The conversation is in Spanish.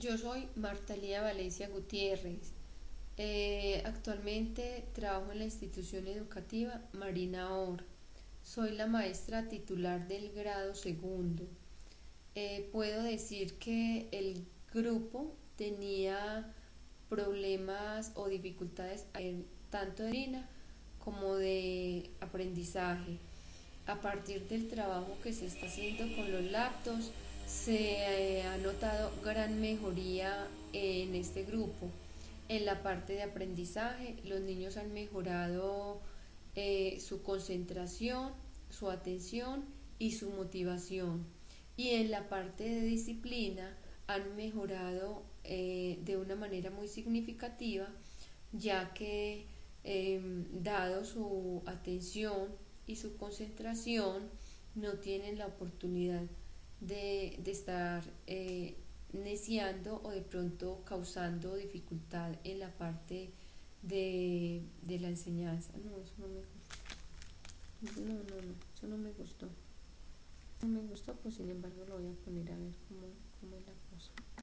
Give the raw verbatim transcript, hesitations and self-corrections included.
Yo soy Marta Lía Valencia Gutiérrez. Eh, actualmente trabajo en la institución educativa Marina Or. Soy la maestra titular del grado segundo. Eh, puedo decir que el grupo tenía problemas o dificultades eh, tanto de disciplina como de aprendizaje. A partir del trabajo que se está haciendo con los laptops, se eh, ha notado gran mejoría en este grupo. En la parte de aprendizaje, los niños han mejorado eh, su concentración, su atención y su motivación. Y en la parte de disciplina han mejorado eh, de una manera muy significativa, ya que eh, dado su atención y su concentración, no tienen la oportunidad de, de estar eh, neciando o de pronto causando dificultad en la parte de, de la enseñanza. No, eso no me gustó. No, no, no, eso no me gustó. No me gustó, pues sin embargo lo voy a poner a ver cómo, cómo es la cosa.